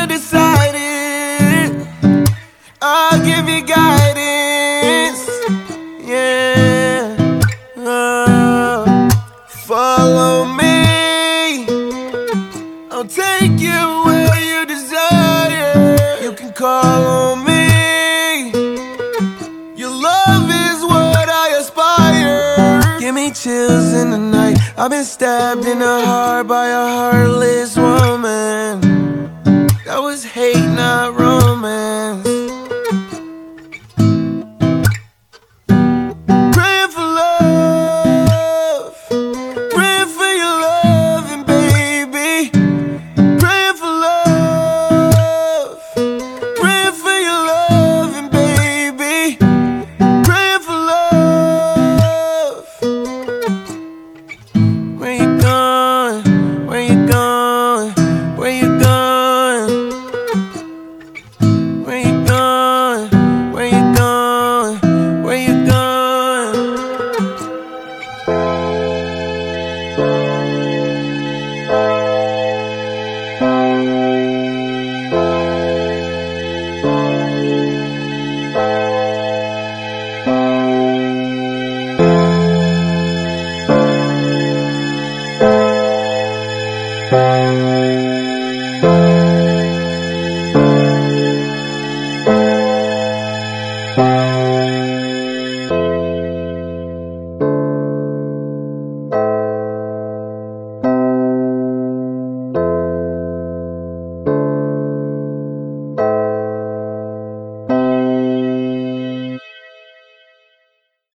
undecided. I'll give you guidance. Yeah. Follow me. I'll take you where you desire. You can call on me. Your love is what I aspire. Give me chills in the night. I've been stabbed in the heart by a heartless woman. That was hate, not wrong.